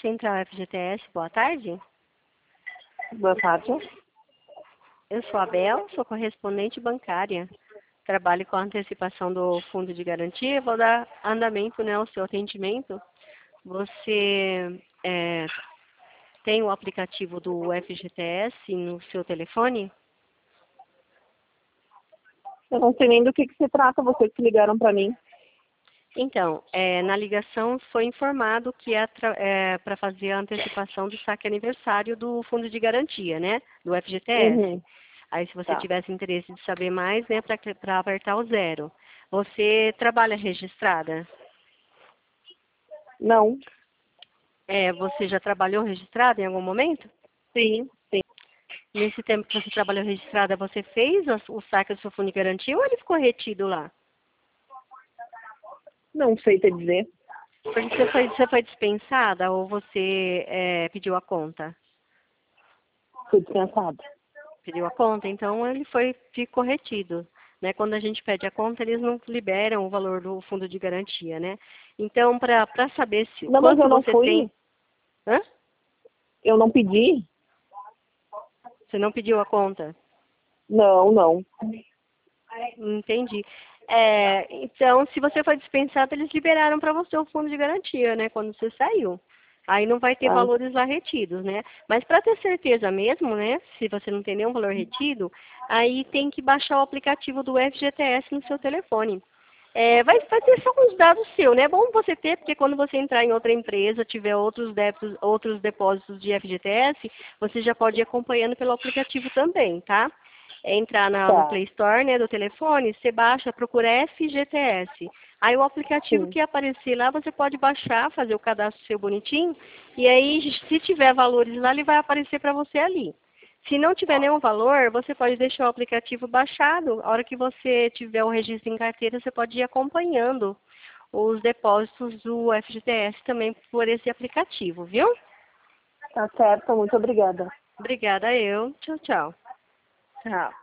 Central FGTS, boa tarde. Boa tarde. Eu sou a Bel, sou correspondente bancária. Trabalho com a antecipação do fundo de garantia. Vou dar andamento, né, ao seu atendimento. Você tem o aplicativo do FGTS no seu telefone? Eu não sei nem do que se trata, vocês que ligaram para mim. Então, na ligação foi informado que é para fazer a antecipação do saque aniversário do fundo de garantia, né, do FGTS. Uhum. Aí, se você Tá. tivesse interesse de saber mais, né, para apertar o 0. Você trabalha registrada? Não. Você já trabalhou registrada em algum momento? Sim, sim. Nesse tempo que você trabalhou registrada, você fez o saque do seu fundo de garantia ou ele ficou retido lá? Não sei te dizer. Porque você foi dispensada ou você pediu a conta? Fui dispensada. Pediu a conta, então ele ficou retido. Né? Quando a gente pede a conta, eles não liberam o valor do fundo de garantia, né? Então, para saber Não, mas quanto eu não você tem... fui. Hã? Eu não pedi. Você não pediu a conta? Não. Entendi. Então, se você foi dispensado, eles liberaram para você o fundo de garantia, né? Quando você saiu. Aí não vai ter Ah, valores lá retidos, né? Mas para ter certeza mesmo, né? Se você não tem nenhum valor retido, aí tem que baixar o aplicativo do FGTS no seu telefone. Vai ter só uns dados seus, né? É bom você ter, porque quando você entrar em outra empresa, tiver outros débitos, outros depósitos de FGTS, você já pode ir acompanhando pelo aplicativo também, tá? Entrar no tá. Play Store, né, do telefone, você baixa, procura FGTS. Aí o aplicativo Sim. que aparecer lá, você pode baixar, fazer o cadastro seu bonitinho, e aí, se tiver valores lá, ele vai aparecer para você ali. Se não tiver nenhum valor, você pode deixar o aplicativo baixado. A hora que você tiver o registro em carteira, você pode ir acompanhando os depósitos do FGTS também por esse aplicativo, viu? Tá certo, muito obrigada. Obrigada eu. Tchau, tchau. Tchau.